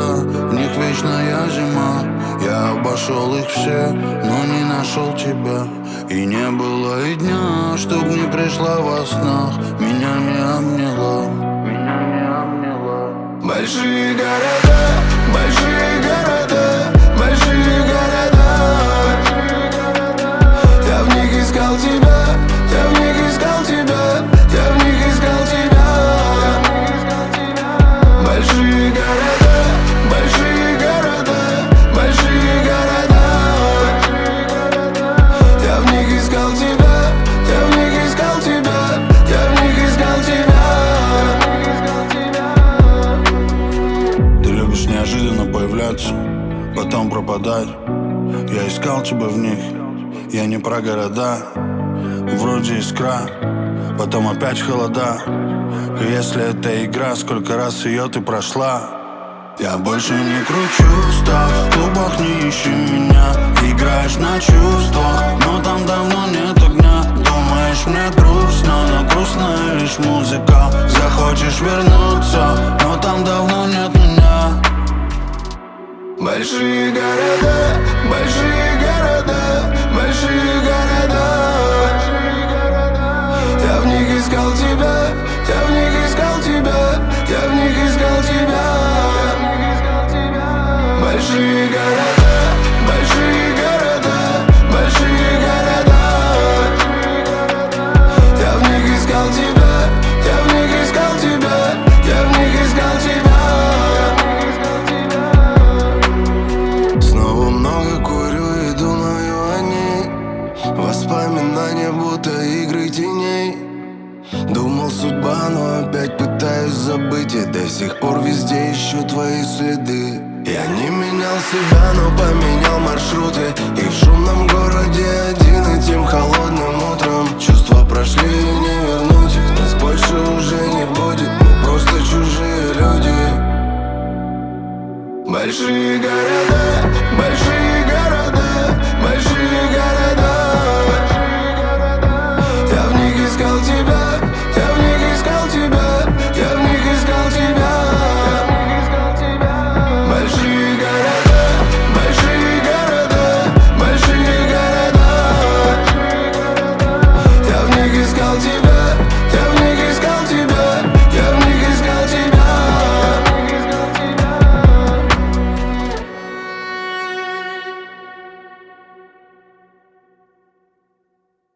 города, в них вечная зима. Я обошел их все, но не нашел тебя. И не было и дня, чтоб не пришла во снах, меня не обняла, меня не обняла. Большие города, большие города, большие города. Я в них искал тебя, я в них искал тебя, я в них искал тебя. Большие города, большие города, большие города. Я в них искал тебя, я в них искал тебя, я в них искал тебя. Ты любишь неожиданно появляться, потом пропадать. Я искал тебя в них, я не про города. Вроде искра, потом опять холода. И если это игра, сколько раз ее ты прошла? Я больше не кручу став, в клубах не ищи меня. Играешь на чувствах, но там давно нет огня. Думаешь, мне грустно, но грустная лишь музыка. Захочешь вернуться, но там давно нет меня. Большие города, большие города, большие города. Я в них искал тебя, я в них искал тебя, я в них искал тебя. Большие города, большие города, большие города. Я в них искал тебя, я в них искал тебя, я в них искал тебя. Снова много курю и думаю о ней. Воспоминания будто игры теней. Думал судьба, но опять пытаюсь забыть. И до сих пор везде ищу твои следы. Я не менял себя, но поменял маршруты. И в шумном городе один этим холодным утром. Чувства прошли и не вернуть их. Нас больше уже не будет, мы просто чужие люди. Большие города, большие